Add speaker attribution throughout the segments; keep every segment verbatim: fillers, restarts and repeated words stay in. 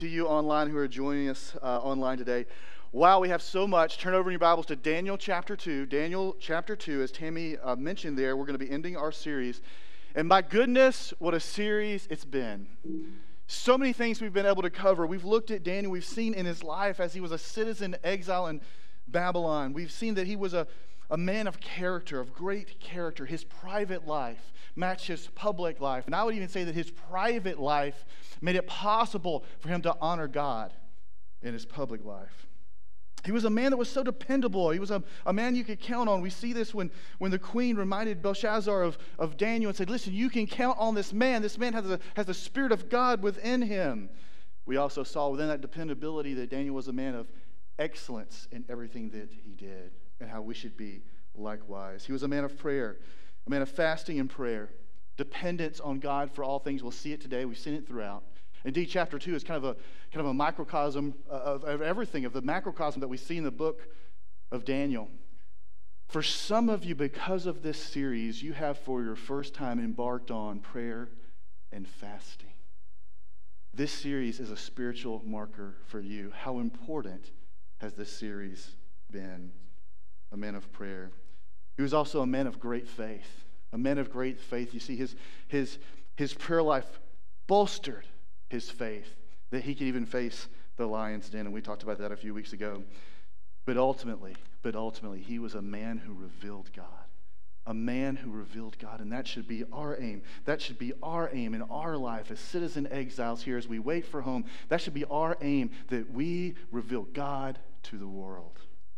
Speaker 1: To you online who are joining us uh, online today. Wow, we have so much. Turn over in your Bibles to Daniel chapter two. Daniel chapter two, as Tammy uh, mentioned there, we're going to be ending our series. And my goodness, what a series it's been. So many things we've been able to cover. We've looked at Daniel. We've seen in his life as he was a citizen exile in Babylon. We've seen that he was a, a man of character, of great character. His private life matched his public life. And I would even say that his private life made it possible for him to honor God in his public life. He was a man that was so dependable. He was a, a man you could count on. We see this when, when the queen reminded Belshazzar of, of Daniel and said, listen, you can count on this man. This man has, a, has the Spirit of God within him. We also saw within that dependability that Daniel was a man of excellence in everything that he did and how we should be likewise. He was a man of prayer, a man of fasting and prayer, dependence on God for all things. We'll see it today. We've seen it throughout. Indeed, chapter two is kind of a kind of a microcosm of, of everything, of the macrocosm that we see in the book of Daniel. For some of you, because of this series, you have for your first time embarked on prayer and fasting. This series is a spiritual marker for you. How important has this series been? A man of prayer. He was also a man of great faith. A man of great faith. You see, his his his prayer life bolstered his faith that he could even face the lion's den, and we talked about that a few weeks ago. But ultimately, but ultimately, he was a man who revealed God. A man who revealed God, and that should be our aim. That should be our aim in our life as citizen exiles here as we wait for home. That should be our aim, that we reveal God to the world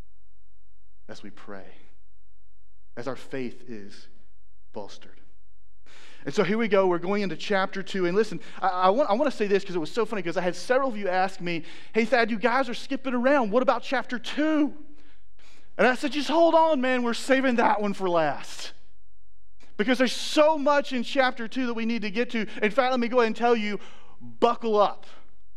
Speaker 1: as we pray, as our faith is bolstered. And so here we go. We're going into chapter two. And listen, I, I, want, I want to say this because it was so funny because I had several of you ask me, hey, Thad, you guys are skipping around. What about chapter two? And I said, just hold on, man. We're saving that one for last. Because there's so much in chapter two that we need to get to. In fact, let me go ahead and tell you, buckle up.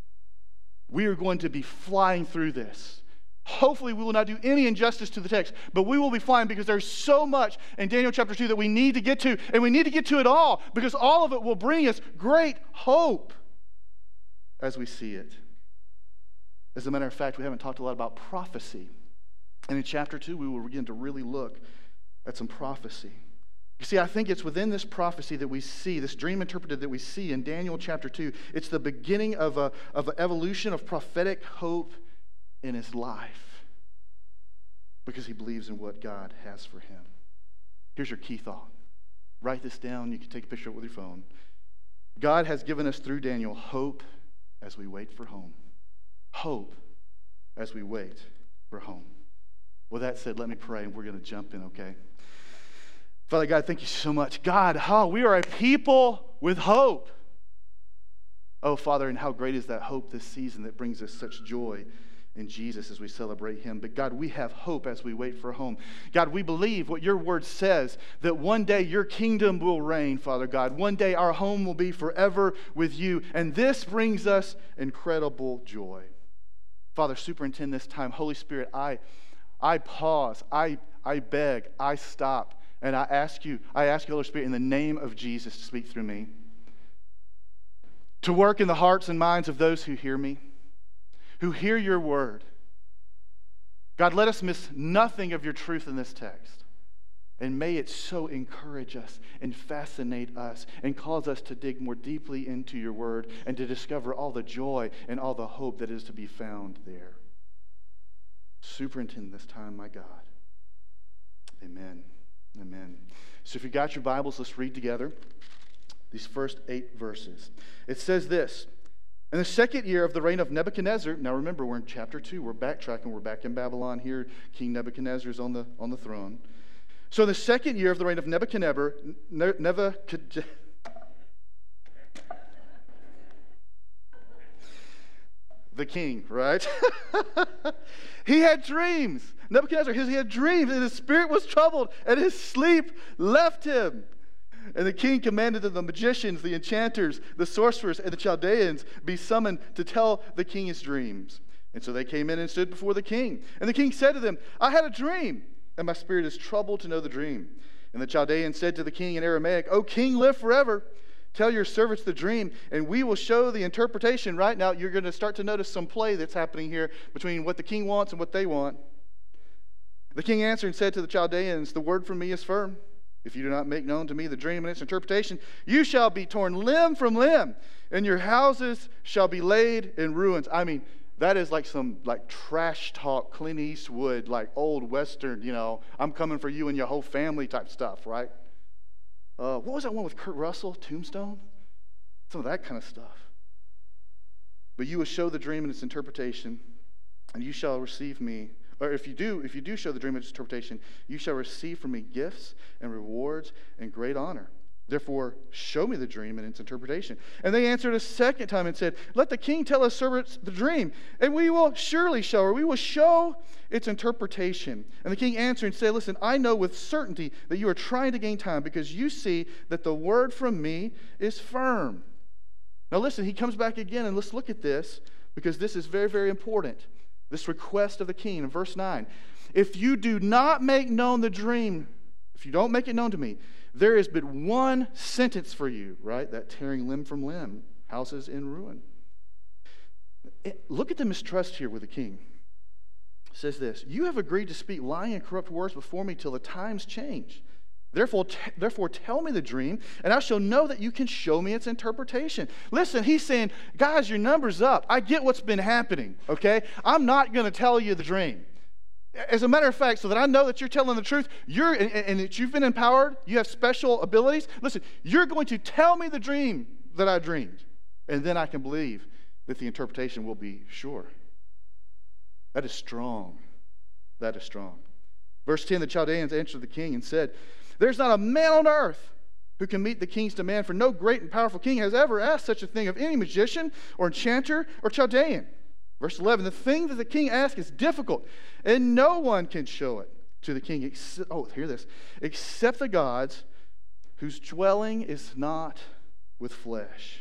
Speaker 1: We are going to be flying through this. Hopefully we will not do any injustice to the text, but we will be fine because there's so much in Daniel chapter two that we need to get to, and we need to get to it all because all of it will bring us great hope as we see it. As a matter of fact, we haven't talked a lot about prophecy, and in chapter two we will begin to really look at some prophecy. You see, I think it's within this prophecy that we see, this dream interpreted that we see in Daniel chapter two, it's the beginning of a of an evolution of prophetic hope in his life because he believes in what God has for him. Here's your key thought. Write this down. You can take a picture of it with your phone. God has given us through Daniel hope as we wait for home. Hope as we wait for home. With that said, let me pray and we're going to jump in, okay? Father God, thank you so much. God, oh, we are a people with hope. Oh, Father, and how great is that hope this season that brings us such joy in Jesus as we celebrate him. But God, we have hope as we wait for home. God, we believe what your word says, that one day your kingdom will reign, Father God. One day our home will be forever with you. And this brings us incredible joy. Father, superintend this time. Holy Spirit, I I pause, I I beg, I stop, and I ask you, I ask you, Holy Spirit, in the name of Jesus to speak through me. To work in the hearts and minds of those who hear me, who hear your word. God, let us miss nothing of your truth in this text. And may it so encourage us and fascinate us and cause us to dig more deeply into your word and to discover all the joy and all the hope that is to be found there. Superintend this time, my God. Amen. Amen. So if you got your Bibles, let's read together these first eight verses. It says this: in the second year of the reign of Nebuchadnezzar, now remember, we're in chapter two, we're backtracking, we're back in Babylon here. King Nebuchadnezzar is on the, on the throne. So in the second year of the reign of Nebuchadnezzar, Nebuchadnezzar, the king, right? He had dreams. Nebuchadnezzar, he had dreams, and his spirit was troubled, and his sleep left him. And the king commanded that the magicians, the enchanters, the sorcerers, and the Chaldeans be summoned to tell the king his dreams. And so they came in and stood before the king. And the king said to them, I had a dream, and my spirit is troubled to know the dream. And the Chaldeans said to the king in Aramaic, O king, live forever. tell your servants the dream, and we will show the interpretation." Right now, you're going to start to notice some play that's happening here between what the king wants and what they want. The king answered and said to the Chaldeans, "The word from me is firm. If you do not make known to me the dream and its interpretation, you shall be torn limb from limb, and your houses shall be laid in ruins." I mean, that is like some like trash talk, Clint Eastwood, like old Western, you know, "I'm coming for you and your whole family" type stuff, right? Uh, what was that one with Kurt Russell, Tombstone? Some of that kind of stuff. "But you will show the dream and its interpretation, and you shall receive me. Or if you do, if you do show the dream and its interpretation, you shall receive from me gifts and rewards and great honor. Therefore, show me the dream and its interpretation." And they answered a second time and said, "Let the king tell his servants the dream, and we will surely show her. We will show its interpretation." And the king answered and said, "Listen, I know with certainty that you are trying to gain time, because you see that the word from me is firm." Now listen, he comes back again, and let's look at this, because this is very, very important. This request of the king in verse nine. "If you do not make known the dream, if you don't make it known to me, there is but one sentence for you," right? That tearing limb from limb, houses in ruin. It, look at the mistrust here with the king. It says this: "You have agreed to speak lying and corrupt words before me till the times change. Therefore, t- therefore tell me the dream, and I shall know that you can show me its interpretation." Listen, he's saying, guys, your number's up. I get what's been happening, okay? I'm not going to tell you the dream. As a matter of fact, so that I know that you're telling the truth, you're and, and that you've been empowered, you have special abilities. Listen, you're going to tell me the dream that I dreamed, and then I can believe that the interpretation will be sure. That is strong. That is strong. Verse ten, the Chaldeans answered the king and said, "There's not a man on earth who can meet the king's demand, for no great and powerful king has ever asked such a thing of any magician or enchanter or Chaldean." Verse eleven, "The thing that the king asks is difficult, and no one can show it to the king, except, oh, hear this, except the gods whose dwelling is not with flesh."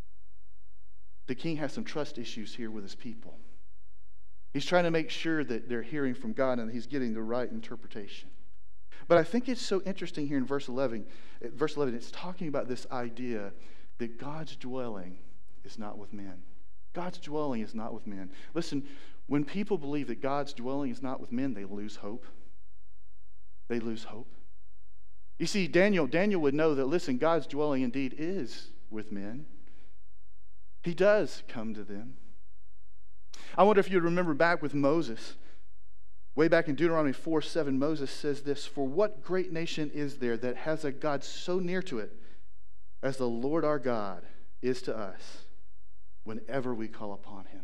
Speaker 1: The king has some trust issues here with his people. He's trying to make sure that they're hearing from God and he's getting the right interpretation. But I think it's so interesting here in verse eleven. Verse eleven, it's talking about this idea that God's dwelling is not with men. God's dwelling is not with men. Listen, when people believe that God's dwelling is not with men, they lose hope. They lose hope. You see, Daniel, Daniel would know that, listen, God's dwelling indeed is with men. He does come to them. I wonder if you remember back with Moses. Way back in Deuteronomy four seven, Moses says this: "For what great nation is there that has a God so near to it as the Lord our God is to us whenever we call upon him?"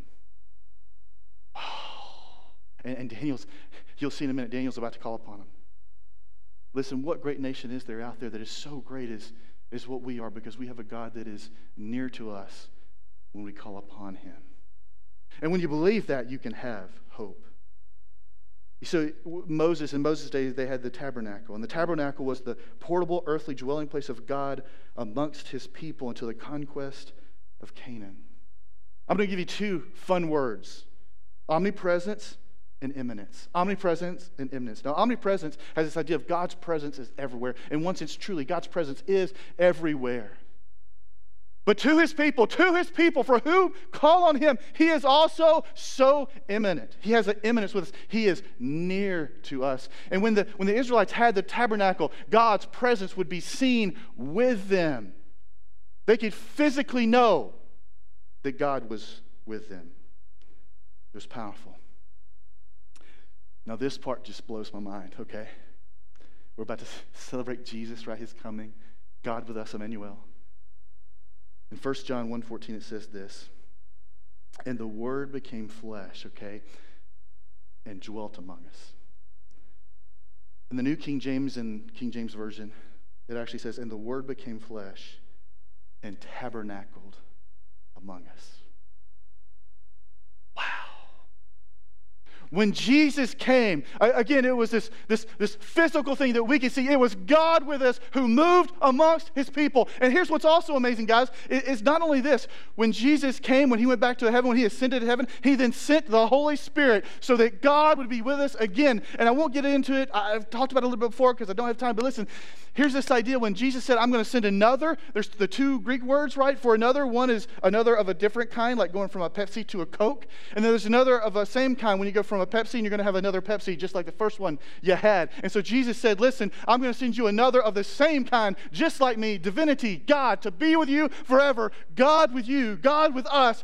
Speaker 1: Oh. And, and Daniel's, you'll see in a minute, Daniel's about to call upon him. Listen, what great nation is there out there that is so great as, as what we are, because we have a God that is near to us when we call upon him. And when you believe that, you can have hope. So Moses, in Moses' days, they had the tabernacle. And the tabernacle was the portable earthly dwelling place of God amongst his people until the conquest of Canaan. I'm going to give you two fun words: omnipresence and immanence. Omnipresence and immanence. Now, omnipresence has this idea of God's presence is everywhere. And once it's truly, God's presence is everywhere. But to his people, to his people for who call on him, he is also so imminent. He has an imminence with us. He is near to us. And when the, when the Israelites had the tabernacle, God's presence would be seen with them. They could physically know that God was with them. It was powerful. Now this part just blows my mind, okay? We're about to celebrate Jesus, right? His coming. God with us, Emmanuel. In First John one fourteen, it says this: "And the Word became flesh," okay, "and dwelt among us." In the New King James and King James Version, it actually says, "And the Word became flesh and tabernacled among us." Wow. when Jesus came, again, it was this, this, this physical thing that we could see. It was God with us who moved amongst his people. And here's what's also amazing, guys. It's not only this. When Jesus came, when he went back to heaven, when he ascended to heaven, he then sent the Holy Spirit so that God would be with us again. And I won't get into it. I've talked about it a little bit before because I don't have time. But listen, here's this idea. When Jesus said, I'm going to send another, there's the two Greek words, right, for another. One is another of a different kind, like going from a Pepsi to a Coke. And then there's another of a same kind when you go from a Pepsi and you're going to have another Pepsi just like the first one you had. And so Jesus said, listen, I'm going to send you another of the same kind, just like me, divinity, God, to be with you forever. God with you, God with us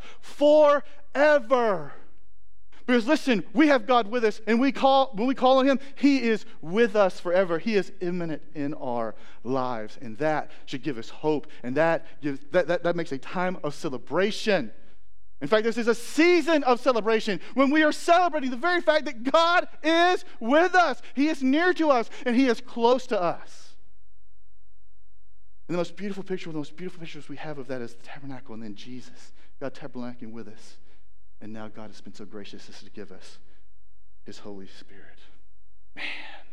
Speaker 1: forever. Because listen, we have God with us, and we call when we call on him, he is with us forever. He is immanent in our lives, and that should give us hope, and that gives that, that, that makes a time of celebration. In fact, this is a season of celebration when we are celebrating the very fact that God is with us. He is near to us, and he is close to us. And the most beautiful picture, one of the most beautiful pictures we have of that is the tabernacle, and then Jesus, God tabernacling with us. And now God has been so gracious as to give us his Holy Spirit. Man.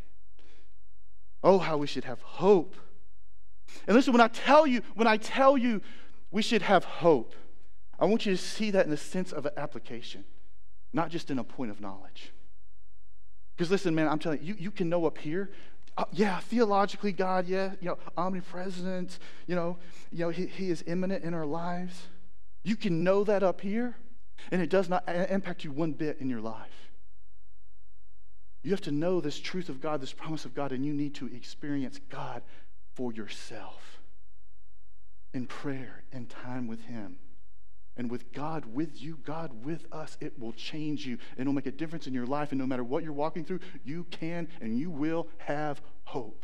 Speaker 1: Oh, how we should have hope. And listen, when I tell you, when I tell you we should have hope, I want you to see that in the sense of an application, not just in a point of knowledge. Because listen, man, I'm telling you, you, you can know up here, uh, yeah, theologically, God, yeah, you know, omnipresent, you know, you know, he, he is immanent in our lives. You can know that up here. And it does not impact you one bit in your life. You have to know this truth of God, this promise of God, and you need to experience God for yourself in prayer and time with him. And with God with you, God with us, it will change you. And it'll make a difference in your life. And no matter what you're walking through, you can and you will have hope.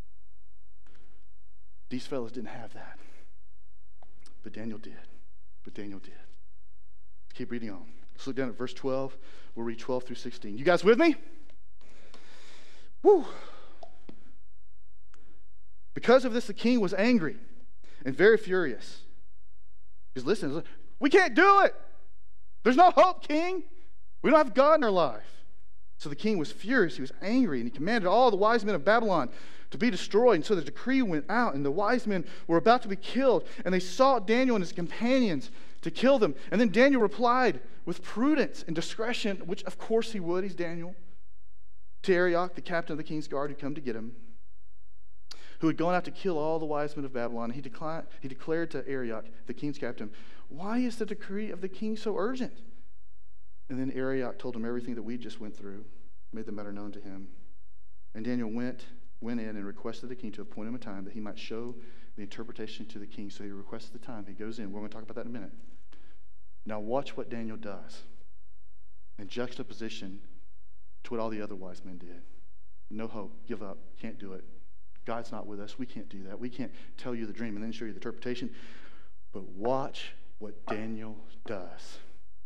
Speaker 1: These fellows didn't have that. But Daniel did. But Daniel did. Keep reading on. Let's look down at verse twelve. We'll read twelve through sixteen. You guys with me? Woo. Because of this, the king was angry and very furious. Because listen, we can't do it. There's no hope, king. We don't have God in our life. So the king was furious. He was angry, and he commanded all the wise men of Babylon to be destroyed. And so the decree went out, and the wise men were about to be killed. And they sought Daniel and his companions to kill them. And then Daniel replied with prudence and discretion, which of course he would, he's Daniel, to Arioch, the captain of the king's guard, who'd come to get him, who had gone out to kill all the wise men of Babylon. He, declined, he declared to Arioch, the king's captain, why is the decree of the king so urgent? And then Arioch told him everything that we just went through, made the matter known to him. And Daniel went, went in and requested the king to appoint him a time that he might show the interpretation to the king. So he requested the time. He goes in. We're going to talk about that in a minute. Now watch what Daniel does in juxtaposition to what all the other wise men did. No hope, give up, can't do it. God's not with us, we can't do that. We can't tell you the dream and then show you the interpretation. But watch what Daniel does.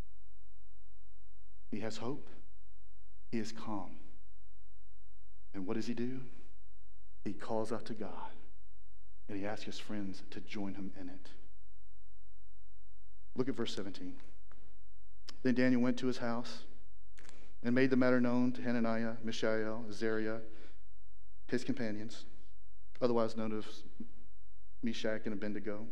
Speaker 1: He has hope. He is calm. And what does he do? He calls out to God, and he asks his friends to join him in it. Look at verse seventeen. Then Daniel went to his house and made the matter known to Hananiah, Mishael, Azariah, his companions, otherwise known as Meshach and Abednego.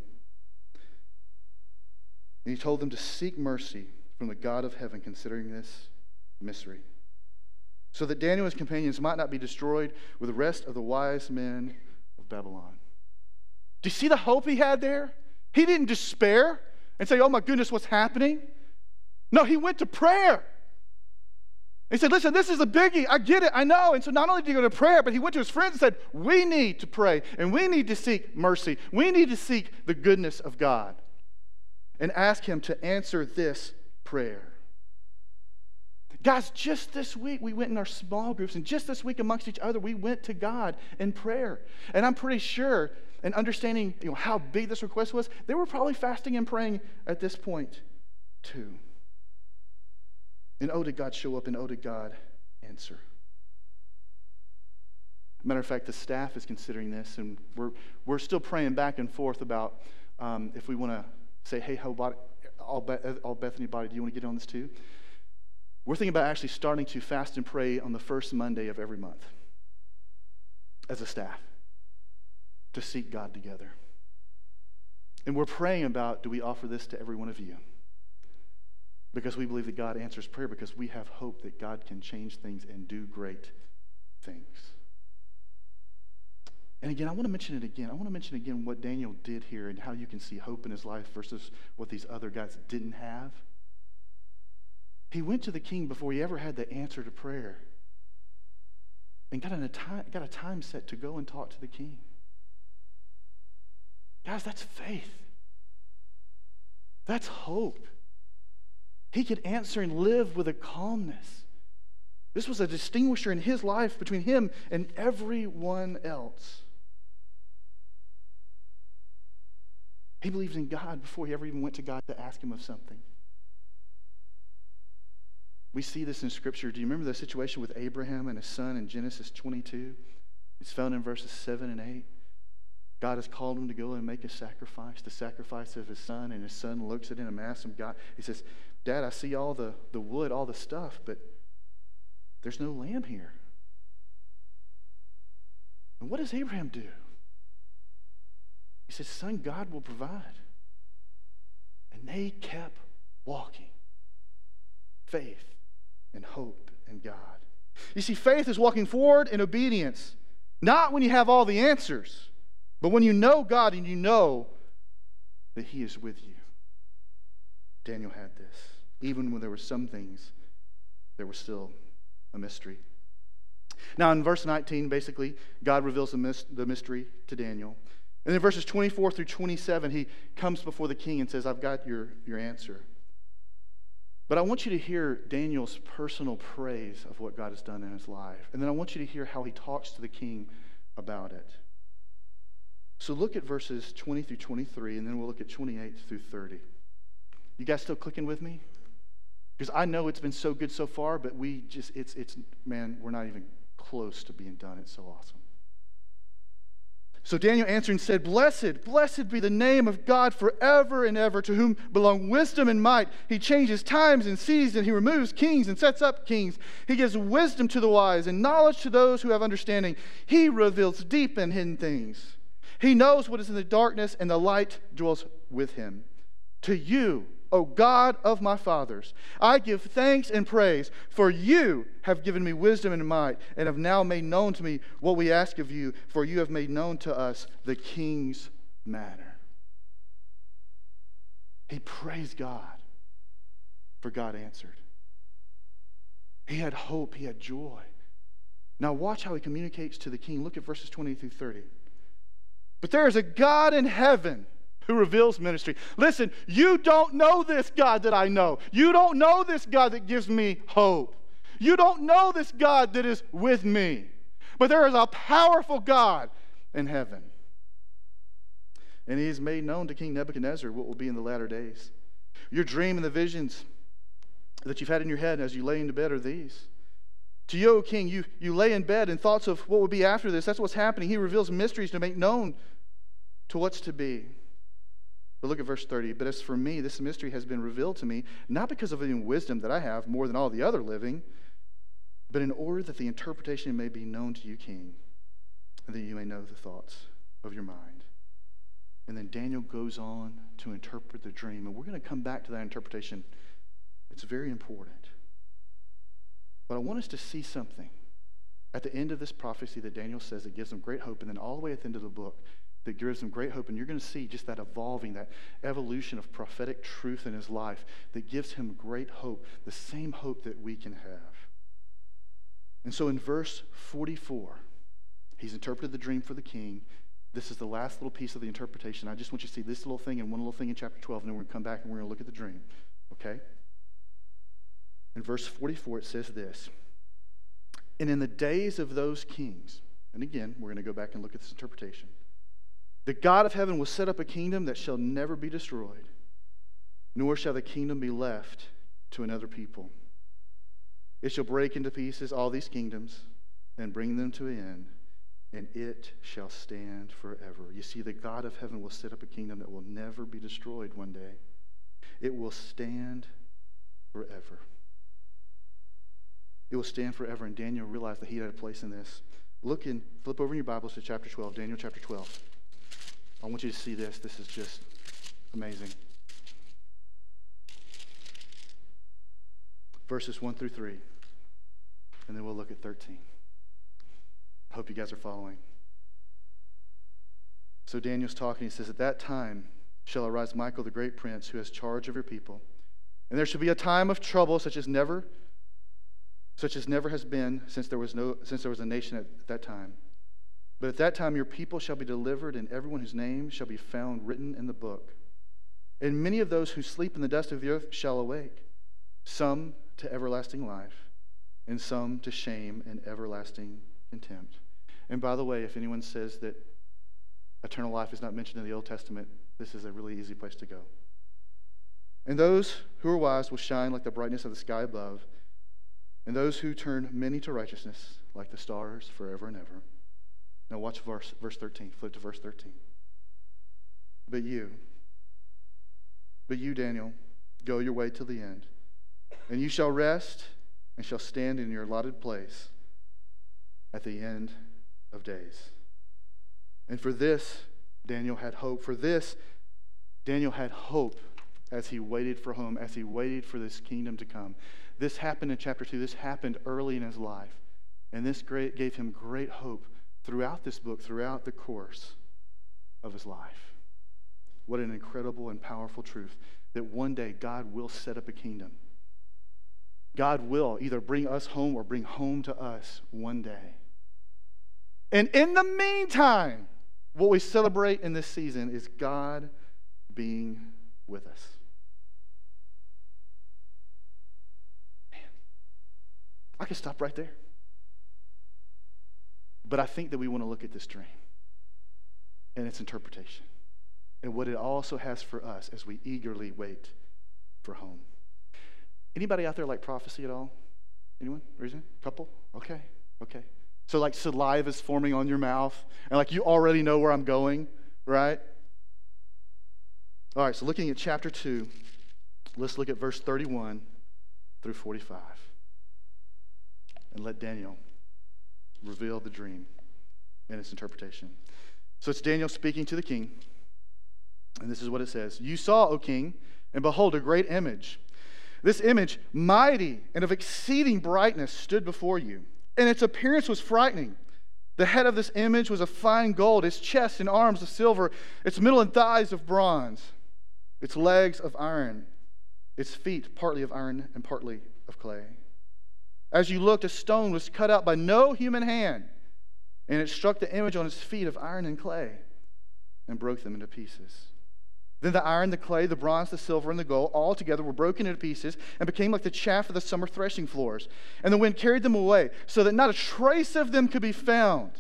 Speaker 1: And he told them to seek mercy from the God of heaven concerning this mystery, so that Daniel and his companions might not be destroyed with the rest of the wise men of Babylon. Do you see the hope he had there? He didn't despair and say, oh my goodness, what's happening? No, he went to prayer. He said, listen, this is a biggie. I get it. I know. And so not only did he go to prayer, but he went to his friends and said, we need to pray, and we need to seek mercy. We need to seek the goodness of God and ask him to answer this prayer. Guys, just this week we went in our small groups, and just this week amongst each other we went to God in prayer. And I'm pretty sure, and understanding you know, how big this request was, they were probably fasting and praying at this point too. And oh, did God show up, and oh, did God answer. Matter of fact, the staff is considering this, and we're we're still praying back and forth about um, if we want to say, hey, how about all, Beth- all Bethany body, do you want to get on this too? we're thinking about actually starting to fast and pray on the first Monday of every month as a staff to seek God together. And we're praying about, do we offer this to every one of you? Because we believe that God answers prayer, because we have hope that God can change things and do great things. And again, I want to mention it again. I want to mention again what Daniel did here and how you can see hope in his life versus what these other guys didn't have. He went to the king before he ever had the answer to prayer and got, a time, got a time set to go and talk to the king. Guys, that's faith. That's hope. He could answer and live with a calmness. This was a distinguisher in his life between him and everyone else. He believed in God before he ever even went to God to ask him of something. We see this in Scripture. Do you remember the situation with Abraham and his son in Genesis twenty-two? It's found in verses seven and eight. God has called him to go and make a sacrifice, the sacrifice of his son, and his son looks at him and asks him, God, he says, Dad, I see all the, the wood, all the stuff, but there's no lamb here. And what does Abraham do? He says, son, God will provide. And they kept walking. Faith and hope in God. You see, faith is walking forward in obedience, not when you have all the answers, but when you know God and you know that He is with you. Daniel had this. Even when there were some things, there was still a mystery. Now in verse nineteen, basically, God reveals the mystery to Daniel. And in verses twenty-four through twenty-seven, he comes before the king and says, I've got your, your answer. But I want you to hear Daniel's personal praise of what God has done in his life. And then I want you to hear how he talks to the king about it. So look at verses twenty through twenty-three, and then we'll look at twenty-eight through thirty. You guys still clicking with me? Because I know it's been so good so far, but we just, it's, it's, man, we're not even close to being done. It's so awesome. So Daniel answering said, Blessed, blessed be the name of God forever and ever, to whom belong wisdom and might. He changes times and seasons, he removes kings and sets up kings. He gives wisdom to the wise and knowledge to those who have understanding. He reveals deep and hidden things. He knows what is in the darkness, and the light dwells with him. To you, O God of my fathers, I give thanks and praise, for you have given me wisdom and might, and have now made known to me what we ask of you, for you have made known to us the king's matter. He praised God, for God answered. He had hope, he had joy. Now watch how he communicates to the king. Look at verses twenty through thirty. But there is a God in heaven who reveals ministry. Listen, you don't know this God that I know. You don't know this God that gives me hope. You don't know this God that is with me. But there is a powerful God in heaven. And he has made known to King Nebuchadnezzar what will be in the latter days. Your dream and the visions that you've had in your head as you lay into bed are these. To you, O king, you, you lay in bed in thoughts of what will be after this. That's what's happening. He reveals mysteries to make known to what's to be. But look at verse thirty. But as for me, this mystery has been revealed to me, not because of any wisdom that I have more than all the other living, but in order that the interpretation may be known to you, king, and that you may know the thoughts of your mind. And then Daniel goes on to interpret the dream. And we're going to come back to that interpretation. It's very important. But I want us to see something at the end of this prophecy that Daniel says that gives them great hope, and then all the way at the end of the book that gives them great hope. And you're going to see just that evolving, that evolution of prophetic truth in his life that gives him great hope, the same hope that we can have. And so in verse forty-four, he's interpreted the dream for the king. This is the last little piece of the interpretation. I just want you to see this little thing and one little thing in chapter twelve, and then we're going to come back and we're going to look at the dream. Okay? In verse forty-four, it says this. And in the days of those kings, and again, we're going to go back and look at this interpretation. The God of heaven will set up a kingdom that shall never be destroyed, nor shall the kingdom be left to another people. It shall break into pieces all these kingdoms and bring them to an end, and it shall stand forever. You see, the God of heaven will set up a kingdom that will never be destroyed one day. It will stand forever. It will stand forever. And Daniel realized that he had a place in this. Look and flip over in your Bibles to chapter twelve, Daniel chapter twelve. I want you to see this. This is just amazing. Verses one through three. And then we'll look at thirteen. I hope you guys are following. So Daniel's talking. He says, at that time shall arise Michael, the great prince, who has charge of your people. And there shall be a time of trouble such as never, such as never has been since there was no, since there was a nation at that time. But at that time your people shall be delivered, and everyone whose name shall be found written in the book. And many of those who sleep in the dust of the earth shall awake, some to everlasting life, and some to shame and everlasting contempt. And by the way, if anyone says that eternal life is not mentioned in the Old Testament, this is a really easy place to go. And those who are wise will shine like the brightness of the sky above, and those who turn many to righteousness like the stars forever and ever. Now watch verse, verse thirteen. Flip to verse thirteen. But you, but you, Daniel, go your way till the end, and you shall rest and shall stand in your allotted place at the end of days. And for this, Daniel had hope. For this, Daniel had hope as he waited for home, as he waited for this kingdom to come. This happened in chapter two. This happened early in his life. And this great, gave him great hope throughout this book, throughout the course of his life. What an incredible and powerful truth that one day God will set up a kingdom. God will either bring us home or bring home to us one day. And in the meantime, what we celebrate in this season is God being with us. Man, I could stop right there. But I think that we want to look at this dream and its interpretation and what it also has for us as we eagerly wait for home. Anybody out there like prophecy at all? Anyone? Reason? Couple? Okay. Okay. So like saliva is forming on your mouth and like you already know where I'm going, right? All right, so looking at chapter two, let's look at verse thirty-one through forty-five. And let Daniel reveal the dream and its interpretation. So it's Daniel speaking to the king. And this is what it says. You saw, O king, and behold, a great image. This image, mighty and of exceeding brightness, stood before you. And its appearance was frightening. The head of this image was of fine gold, its chest and arms of silver, its middle and thighs of bronze, its legs of iron, its feet partly of iron and partly of clay. As you looked, a stone was cut out by no human hand, and it struck the image on its feet of iron and clay and broke them into pieces. Then the iron, the clay, the bronze, the silver, and the gold all together were broken into pieces and became like the chaff of the summer threshing floors. And the wind carried them away so that not a trace of them could be found.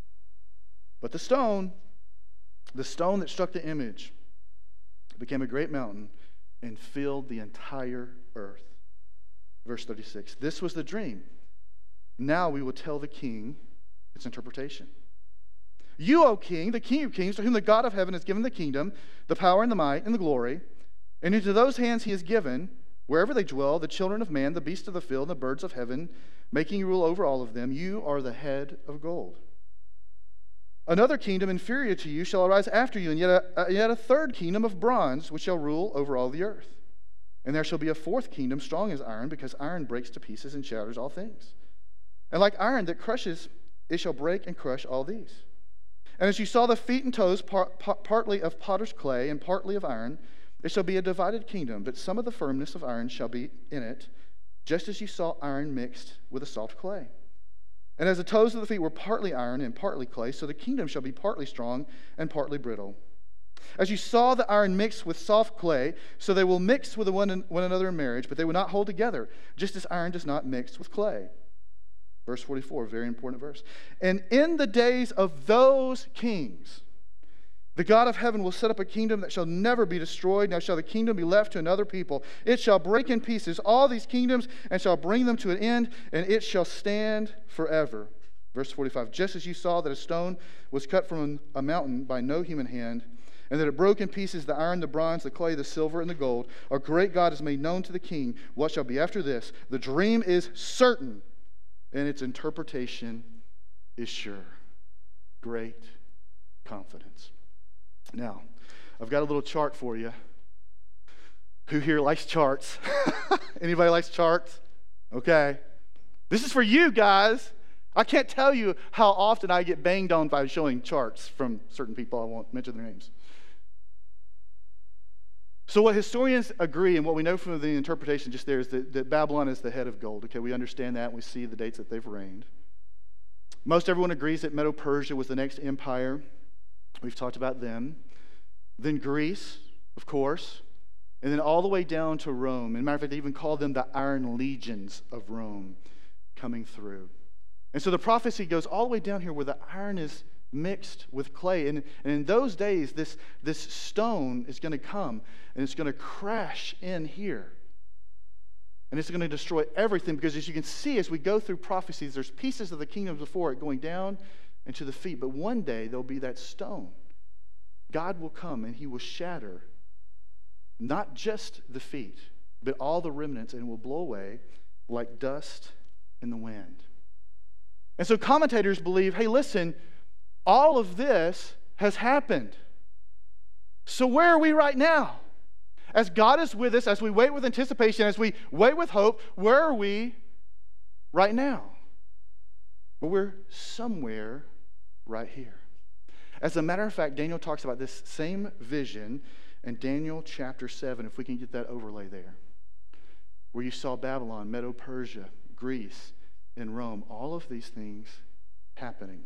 Speaker 1: But the stone, the stone that struck the image, became a great mountain and filled the entire earth. Verse thirty-six, this was the dream. Now we will tell the king its interpretation. You, O king, the king of kings, to whom the God of heaven has given the kingdom, the power and the might and the glory, and into those hands he has given, wherever they dwell, the children of man, the beasts of the field, and the birds of heaven, making you rule over all of them. You are the head of gold. Another kingdom inferior to you shall arise after you, and yet a, yet a third kingdom of bronze, which shall rule over all the earth. And there shall be a fourth kingdom, strong as iron, because iron breaks to pieces and shatters all things. And like iron that crushes, it shall break and crush all these. And as you saw the feet and toes, part, part, partly of potter's clay and partly of iron, it shall be a divided kingdom, but some of the firmness of iron shall be in it, just as you saw iron mixed with a soft clay. And as the toes of the feet were partly iron and partly clay, so the kingdom shall be partly strong and partly brittle. As you saw the iron mixed with soft clay, so they will mix with one, one another in marriage, but they will not hold together, just as iron does not mix with clay. Verse forty-four, very important verse. And in the days of those kings, the God of heaven will set up a kingdom that shall never be destroyed. Now shall the kingdom be left to another people. It shall break in pieces all these kingdoms and shall bring them to an end, and it shall stand forever. Verse forty-five, just as you saw that a stone was cut from a mountain by no human hand, and that it broke in pieces the iron, the bronze, the clay, the silver, and the gold, our great God has made known to the king what shall be after this. The dream is certain, and its interpretation is sure. Great confidence. Now, I've got a little chart for you. Who here likes charts? Anybody likes charts? Okay. This is for you guys. I can't tell you how often I get banged on by showing charts from certain people. I won't mention their names. So what historians agree, and what we know from the interpretation just there, is that, that Babylon is the head of gold. Okay, we understand that, and we see the dates that they've reigned. Most everyone agrees that Medo-Persia was the next empire. We've talked about them. Then Greece, of course, and then all the way down to Rome. As a matter of fact, they even call them the Iron Legions of Rome coming through. And so the prophecy goes all the way down here where the iron is mixed with clay. And, and in those days, this, this stone is going to come, and it's going to crash in here. And it's going to destroy everything, because as you can see, as we go through prophecies, there's pieces of the kingdom before it going down and to the feet. But one day, there'll be that stone. God will come, and he will shatter not just the feet, but all the remnants, and it will blow away like dust in the wind. And so commentators believe, hey, listen, all of this has happened. So where are we right now? As God is with us, as we wait with anticipation, as we wait with hope, where are we right now? Well, we're somewhere right here. As a matter of fact, Daniel talks about this same vision in Daniel chapter seven, if we can get that overlay there, where you saw Babylon, Medo-Persia, Greece, and Rome, all of these things happening.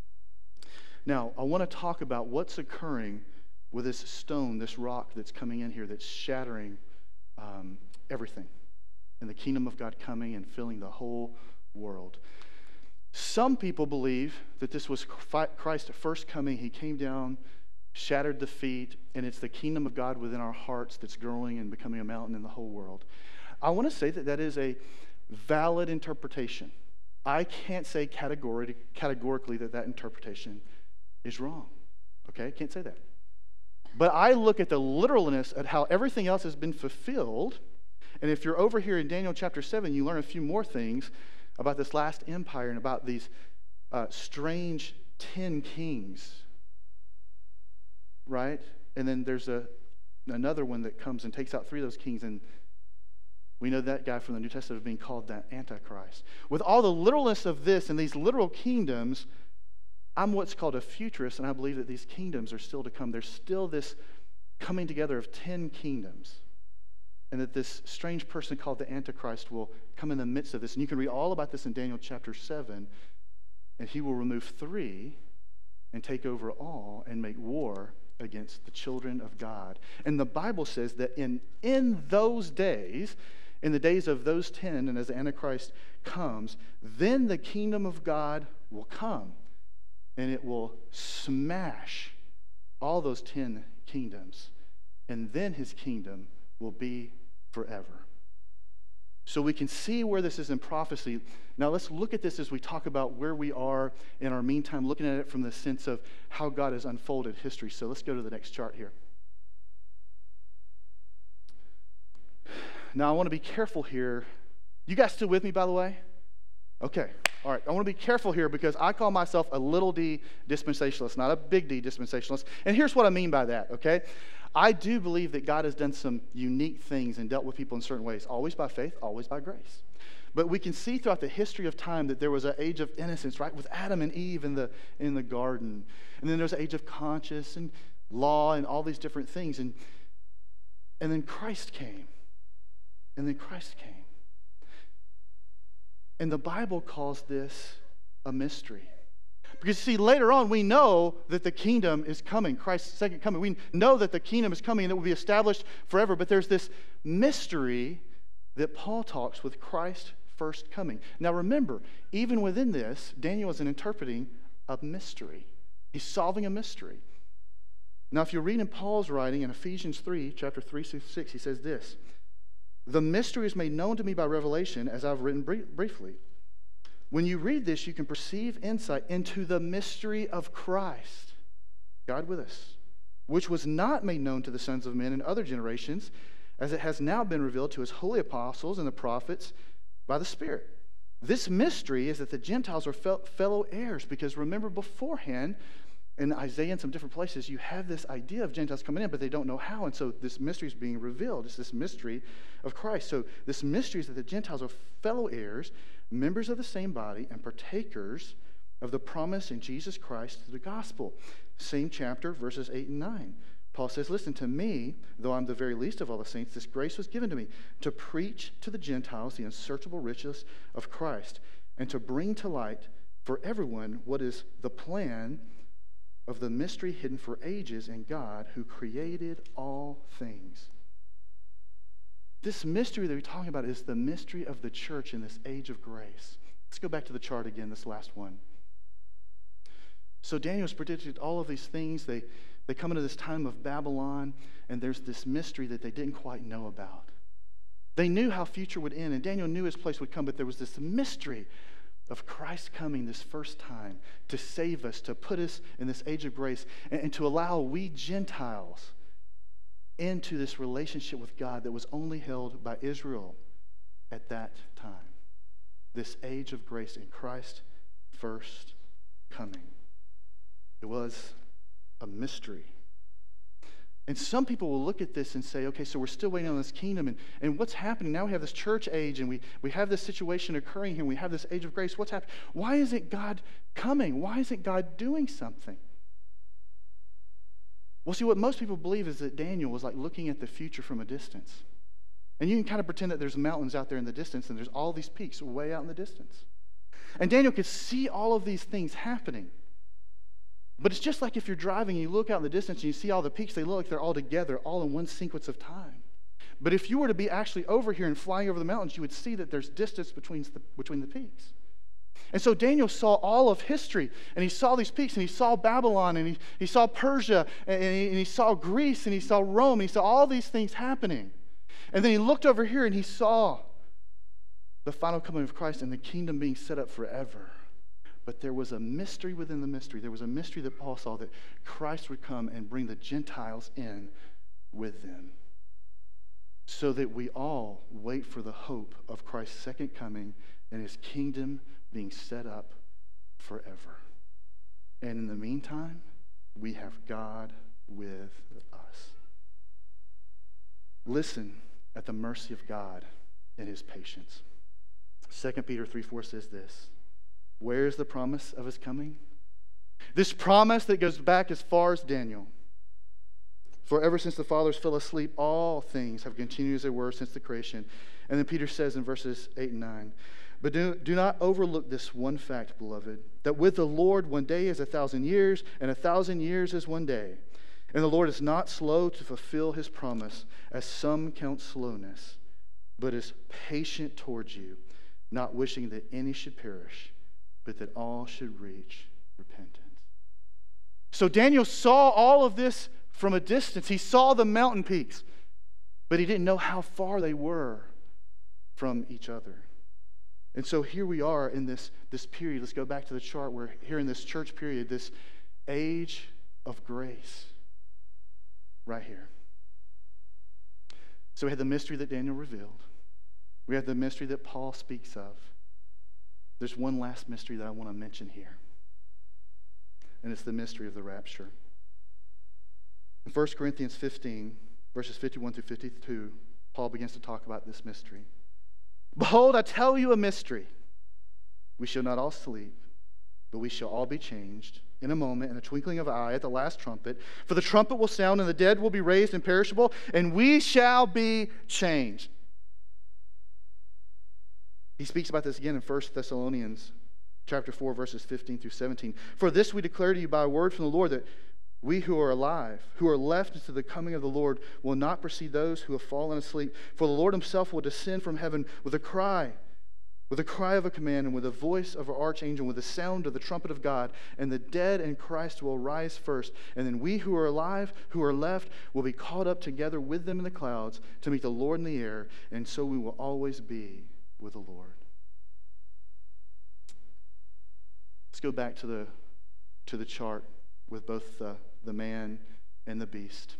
Speaker 1: Now, I want to talk about what's occurring with this stone, this rock that's coming in here, that's shattering um, everything, and the kingdom of God coming and filling the whole world. Some people believe that this was Christ's first coming. He came down, shattered the feet, and it's the kingdom of God within our hearts that's growing and becoming a mountain in the whole world. I want to say that that is a valid interpretation. I can't say categorically, categorically that that interpretation is wrong. Okay, I can't say that. But I look at the literalness at how everything else has been fulfilled. And if you're over here in Daniel chapter seven, you learn a few more things about this last empire and about these uh, strange ten kings. Right? And then there's a another one that comes and takes out three of those kings, and we know that guy from the New Testament being called that Antichrist. With all the literalness of this and these literal kingdoms, I'm what's called a futurist, and I believe that these kingdoms are still to come. There's still this coming together of ten kingdoms, and that this strange person called the Antichrist will come in the midst of this. And you can read all about this in Daniel chapter seven, and he will remove three and take over all and make war against the children of God. And the Bible says that in, in those days, in the days of those ten, and as the Antichrist comes, then the kingdom of God will come, and it will smash all those ten kingdoms. And then his kingdom will be forever. So we can see where this is in prophecy. Now let's look at this as we talk about where we are in our meantime, looking at it from the sense of how God has unfolded history. So let's go to the next chart here. Now I want to be careful here. You guys still with me, by the way? Okay. All right. I want to be careful here because I call myself a little d dispensationalist, not a big D dispensationalist. And here's what I mean by that, okay? I do believe that God has done some unique things and dealt with people in certain ways, always by faith, always by grace. But we can see throughout the history of time that there was an age of innocence, right, with Adam and Eve in the in the garden. And then there's an age of conscience and law and all these different things. And, and then Christ came. And then Christ came. And the Bible calls this a mystery. Because, see, later on, we know that the kingdom is coming, Christ's second coming. We know that the kingdom is coming and it will be established forever. But there's this mystery that Paul talks with Christ's first coming. Now, remember, even within this, Daniel isn't interpreting a mystery. He's solving a mystery. Now, if you read in Paul's writing in Ephesians three, chapter three through six, he says this: "The mystery is made known to me by revelation, as I've written brief- briefly. When you read this, you can perceive insight into the mystery of Christ, God with us, which was not made known to the sons of men in other generations, as it has now been revealed to his holy apostles and the prophets by the Spirit. This mystery is that the Gentiles are fel- fellow heirs, because remember beforehand, in Isaiah and some different places, you have this idea of Gentiles coming in, but they don't know how. And so this mystery is being revealed. It's this mystery of Christ. So this mystery is that the Gentiles are fellow heirs, members of the same body, and partakers of the promise in Jesus Christ through the gospel. Same chapter, verses eight and nine. Paul says, listen, to me, though I'm the very least of all the saints, this grace was given to me to preach to the Gentiles the unsearchable riches of Christ, and to bring to light for everyone what is the plan of the mystery hidden for ages in God, who created all things. This mystery that we're talking about is the mystery of the church in this age of grace. Let's go back to the chart again, this last one. So Daniel's predicted all of these things. They, they come into this time of Babylon, and there's this mystery that they didn't quite know about. They knew how future would end, and Daniel knew his place would come, but there was this mystery of Christ coming this first time to save us, to put us in this age of grace, and, and to allow we Gentiles into this relationship with God that was only held by Israel at that time. This age of grace in Christ's first coming. It was a mystery. And some people will look at this and say, okay, so we're still waiting on this kingdom, and, and what's happening? Now we have this church age, and we, we have this situation occurring here, and we have this age of grace. What's happening? Why isn't God coming? Why isn't God doing something? Well, see, what most people believe is that Daniel was like looking at the future from a distance. And you can kind of pretend that there's mountains out there in the distance, and there's all these peaks way out in the distance. And Daniel could see all of these things happening. But it's just like if you're driving and you look out in the distance and you see all the peaks, they look like they're all together, all in one sequence of time. But if you were to be actually over here and flying over the mountains, you would see that there's distance between the, between the peaks. And so Daniel saw all of history, and he saw these peaks, and he saw Babylon, and he, he saw Persia, and he, and he saw Greece, and he saw Rome, and he saw all these things happening. And then he looked over here and he saw the final coming of Christ and the kingdom being set up forever. But there was a mystery within the mystery. There was a mystery that Paul saw, that Christ would come and bring the Gentiles in with them, so that we all wait for the hope of Christ's second coming and his kingdom being set up forever. And in the meantime, we have God with us. Listen at the mercy of God and his patience. Second Peter three four says this. Where is the promise of his coming? This promise that goes back as far as Daniel. For ever since the fathers fell asleep, all things have continued as they were since the creation. And then Peter says in verses eight and nine, but do, do not overlook this one fact, beloved, that with the Lord one day is a thousand years, and a thousand years is one day. And the Lord is not slow to fulfill his promise, as some count slowness, but is patient towards you, not wishing that any should perish, but that all should reach repentance. So Daniel saw all of this from a distance. He saw the mountain peaks, but he didn't know how far they were from each other. And so here we are in this, this period. Let's go back to the chart. We're here in this church period, this age of grace, right here. So we had the mystery that Daniel revealed. We have the mystery that Paul speaks of. There's one last mystery that I want to mention here, and it's the mystery of the rapture. In First Corinthians fifteen, verses fifty-one through fifty-two, Paul begins to talk about this mystery. Behold, I tell you a mystery. We shall not all sleep, but we shall all be changed in a moment, in a twinkling of an eye, at the last trumpet. For the trumpet will sound, and the dead will be raised imperishable, and we shall be changed. He speaks about this again in First Thessalonians chapter four, verses fifteen through seventeen. For this we declare to you by a word from the Lord, that we who are alive, who are left until the coming of the Lord, will not precede those who have fallen asleep. For the Lord himself will descend from heaven with a cry, with a cry of a command, and with the voice of an archangel, with the sound of the trumpet of God. And the dead in Christ will rise first. And then we who are alive, who are left, will be caught up together with them in the clouds to meet the Lord in the air. And so we will always be with the Lord. Let's go back to the to the chart with both the, the man and the beast.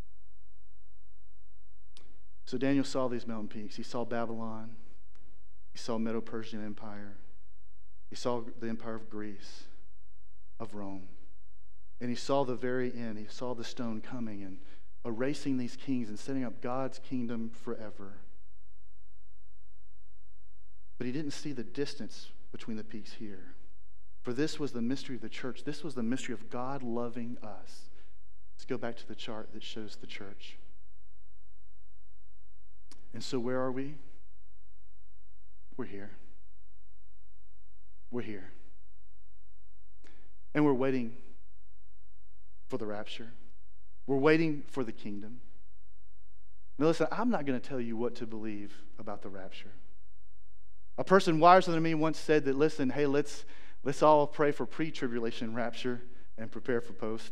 Speaker 1: So Daniel saw these mountain peaks. He saw Babylon. He saw Medo-Persian Empire. He saw the empire of Greece, of Rome. And he saw the very end. He saw the stone coming and erasing these kings and setting up God's kingdom forever. But he didn't see the distance between the peaks here. For this was the mystery of the church. This was the mystery of God loving us. Let's go back to the chart that shows the church. And so where are we? We're here. We're here. And we're waiting for the rapture. We're waiting for the kingdom. Now listen, I'm not going to tell you what to believe about the rapture. A person wiser than me once said that, listen, hey, let's let's all pray for pre-tribulation rapture and prepare for post.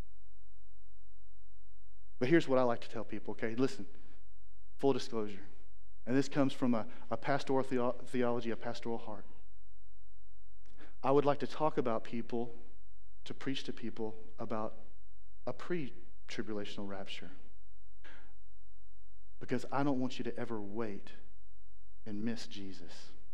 Speaker 1: But here's what I like to tell people, okay? Listen, full disclosure. And this comes from a, a pastoral theo- theology, a pastoral heart. I would like to talk about people, to preach to people about a pre-tribulational rapture. Because I don't want you to ever wait and miss Jesus.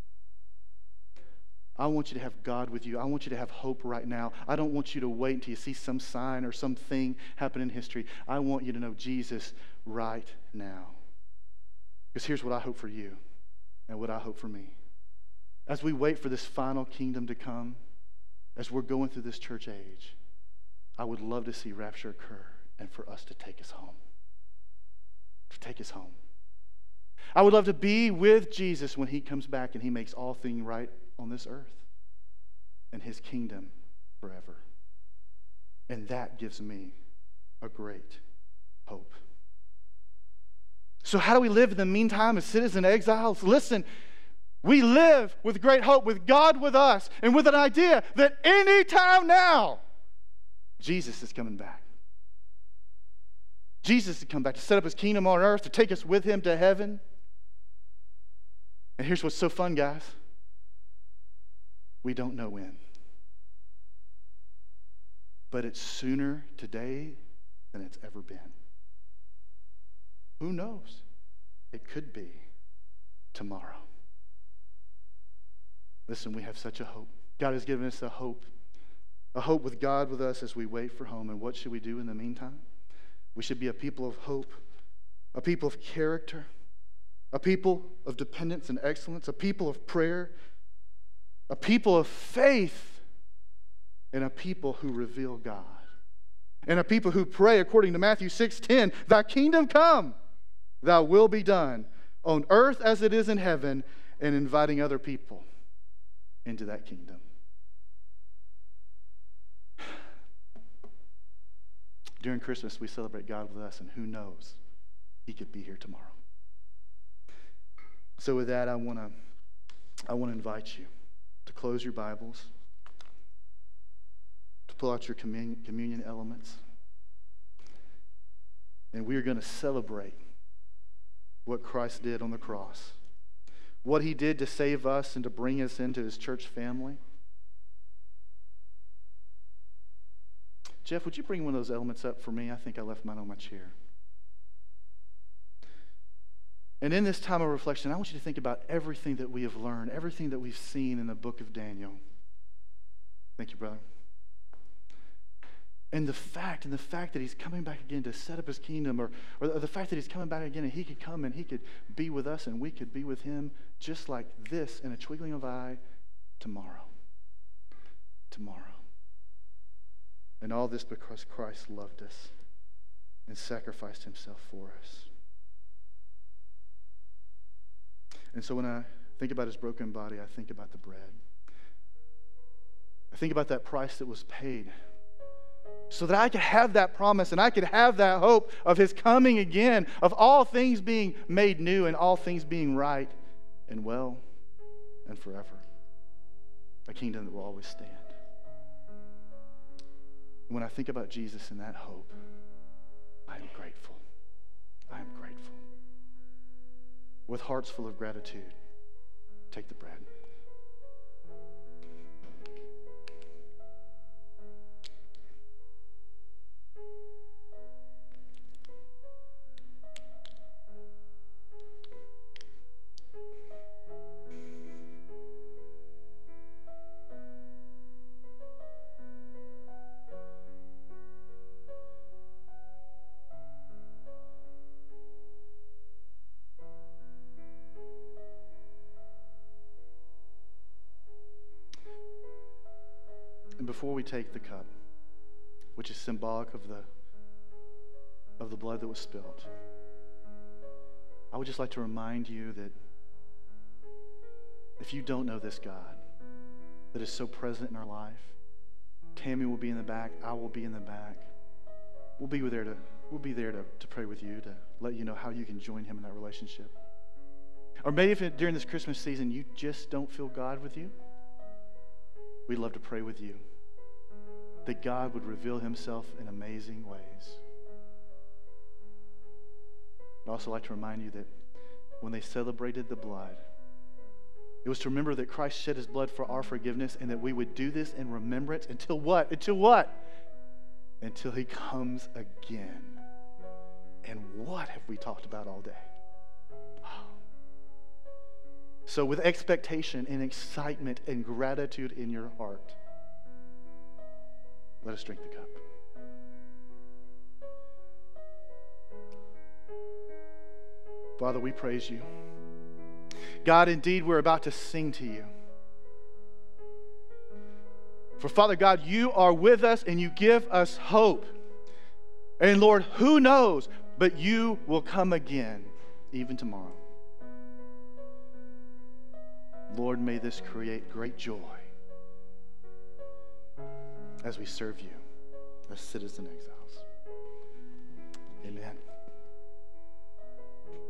Speaker 1: I want you to have God with you. I want you to have hope right now. I don't want you to wait until you see some sign or something happen in history. I want you to know Jesus right now. Because here's what I hope for you and what I hope for me. As we wait for this final kingdom to come, as we're going through this church age, I would love to see rapture occur and for us to take us home. To take us home. I would love to be with Jesus when he comes back and he makes all things right on this earth and his kingdom forever. And that gives me a great hope. So how do we live in the meantime as citizen exiles? Listen, we live with great hope, with God with us, and with an idea that any time now, Jesus is coming back. Jesus is coming back to set up his kingdom on earth, to take us with him to heaven. And here's what's so fun, guys. We don't know when. But it's sooner today than it's ever been. Who knows? It could be tomorrow. Listen, we have such a hope. God has given us a hope. A hope with God with us as we wait for home. And what should we do in the meantime? We should be a people of hope, a people of character, a people of dependence and excellence, a people of prayer, a people of faith, and a people who reveal God. And a people who pray according to Matthew six ten, thy kingdom come, thy will be done on earth as it is in heaven, and inviting other people into that kingdom. During Christmas, we celebrate God with us, and who knows, he could be here tomorrow. So with that, I want to I want to invite you to close your Bibles, to pull out your communion, communion elements, and we are going to celebrate what Christ did on the cross, what he did to save us and to bring us into his church family. Jeff, would you bring one of those elements up for me? I think I left mine on my chair. And in this time of reflection, I want you to think about everything that we have learned, everything that we've seen in the book of Daniel. Thank you, brother. And the fact, and the fact that he's coming back again to set up his kingdom, or, or the fact that he's coming back again and he could come and he could be with us and we could be with him just like this in a twinkling of an eye tomorrow. Tomorrow. And all this because Christ loved us and sacrificed himself for us. And so when I think about his broken body, I think about the bread. I think about that price that was paid so that I could have that promise and I could have that hope of his coming again, of all things being made new and all things being right and well and forever. A kingdom that will always stand. When I think about Jesus and that hope, I am grateful. I am grateful. With hearts full of gratitude, take the bread. And before we take the cup, which is symbolic of the of the blood that was spilled, I would just like to remind you that if you don't know this God that is so present in our life, Tammy will be in the back, I will be in the back. We'll be there to we'll be there to, to pray with you, to let you know how you can join him in that relationship. Or maybe if it, during this Christmas season you just don't feel God with you, we'd love to pray with you that God would reveal himself in amazing ways. I'd also like to remind you that when they celebrated the blood, it was to remember that Christ shed his blood for our forgiveness, and that we would do this in remembrance until what? Until what? Until he comes again. And what have we talked about all day? So with expectation and excitement and gratitude in your heart, let us drink the cup. Father, we praise you. God, indeed, we're about to sing to you. For Father God, you are with us and you give us hope. And Lord, who knows, but you will come again, even tomorrow. Lord, may this create great joy as we serve you as citizen exiles. Amen.